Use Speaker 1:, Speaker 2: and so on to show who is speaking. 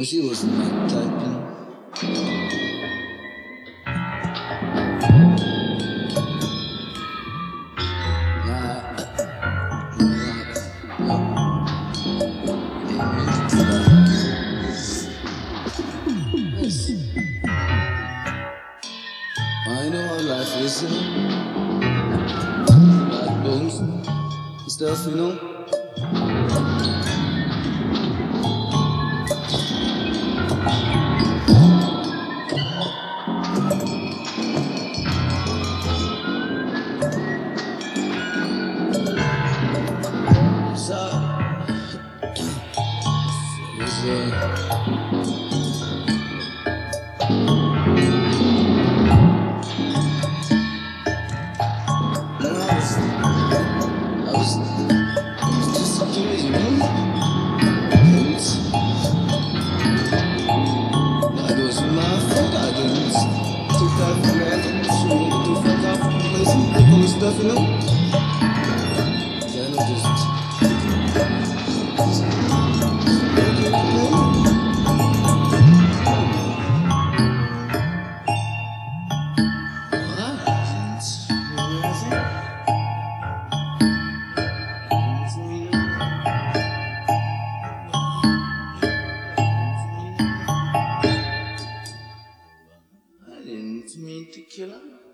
Speaker 1: she wasn't that type, you know. I know how life is, you know. Bad bones and stuff, you know. Just a kid, you know. That was my fault. I didn't take that for granted. So we get the fuck out from the place and pick all the stuff, you know. Yeah, I know just. I didn't mean to kill her.